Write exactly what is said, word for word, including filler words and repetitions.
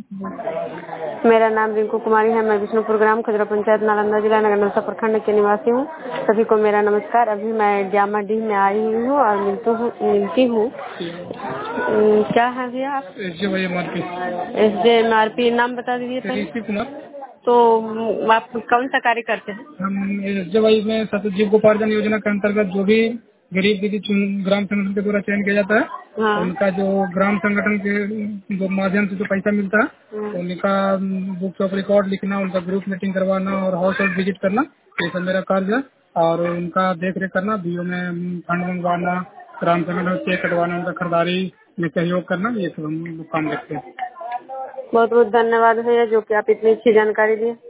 मेरा नाम रिंकू कुमारी है। मैं विष्णुपुर ग्राम खजरा पंचायत नालंदा जिला नगर नौसा प्रखंड के निवासी हूँ। सभी को मेरा नमस्कार। अभी मैं जामा डी में आई हुई हूँ और मिलती हूँ मिलती हूँ क्या है भैया आप? S J Y M R P. S J M R P नाम बता दीजिए पहले। कुमार। तो आप कौन सा कार्य करते हैं? हम एस जे वाई में सतत जीविकोपार्जन योजना के अंतर्गत जो भी गरीब दीदी ग्राम संगठन के द्वारा चयन किया जाता है, हाँ। उनका जो ग्राम संगठन के जो माध्यम से जो पैसा मिलता है, हाँ। तो उनका बुक्स ऑफ रिकॉर्ड लिखना, उनका ग्रुप मीटिंग करवाना और हाउस होल्ड विजिट करना, ये सब मेरा कार्य है। और उनका देख रेख करना, बीओ में फंड मंगवाना, ग्राम संगठन चेक कटवाना, उनका खरीदारी में सहयोग करना, ये सब हम काम करते हैं। बहुत बहुत धन्यवाद भैया जो कि आप इतनी अच्छी जानकारी दी।